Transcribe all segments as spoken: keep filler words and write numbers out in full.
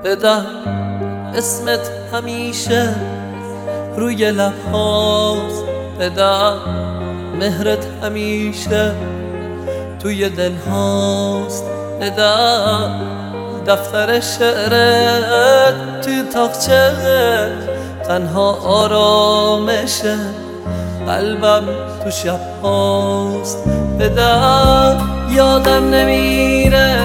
بدم اسمت همیشه روی لبهاست، بدم مهرت همیشه توی دل هاست، بدم دفتر شعرت توی تاقچه تنها آرامشه قلبم تو شب هاست، بدم یادم نمیره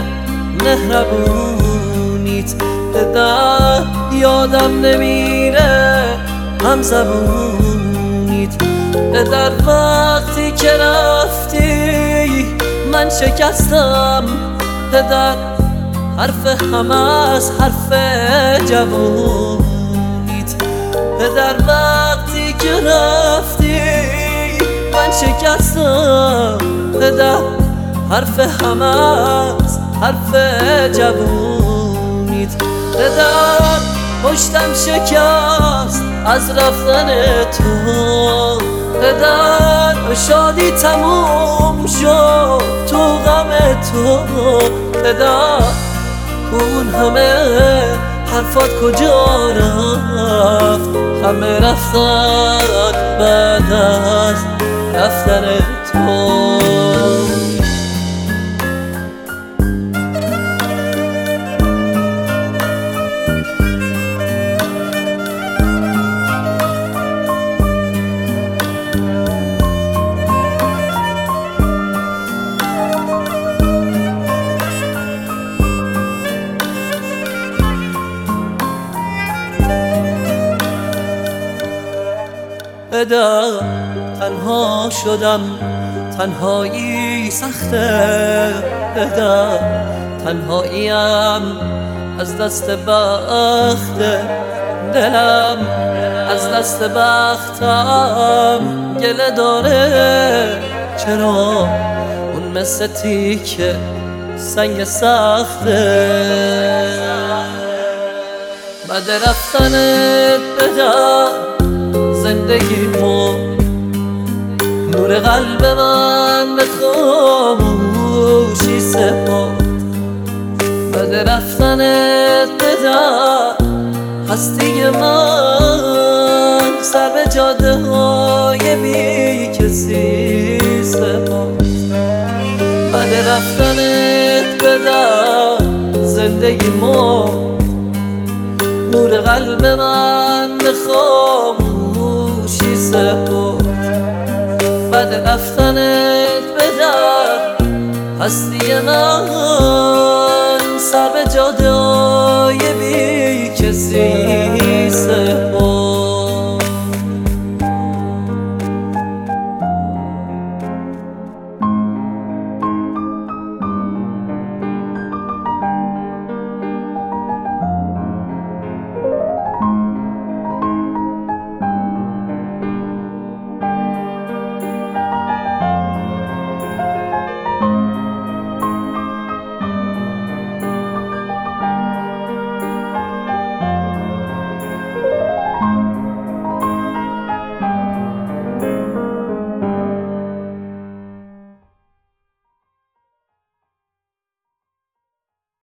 مهربونیت، بدم یادم نمیره همزبونیت، بدر وقتی که رفتی من شکستم، پدر حرف همه از حرف جوونیت، پدر وقتی که رفتی من شکستم، پدر حرف همه از حرف جوونیت، پدر پشتم شکست از رفتن تو، پدر شادی تموم شد تو غم تو، پدر اون همه حرفات کجا رفت، همه رفتن بعد از رفتن تو. بدم تنها شدم، تنهایی سخته، بدم تنهاییم از دست بخت دلم، از دست بختم گله داره، چرا اون مثل تیکه سنگ سخته، بعد رفتنت بدم زندگیمو نور قلب من به خاموشی سپرد، بعد رفتنت بدم هستی من سر به جاده های بی کسی سپرد، بعد رفتنت بدم زندگیمو نور قلب من به خاموشی سپرد، بعد رفتنت بدم هستی من سر به جاده های بی کسی سپرد.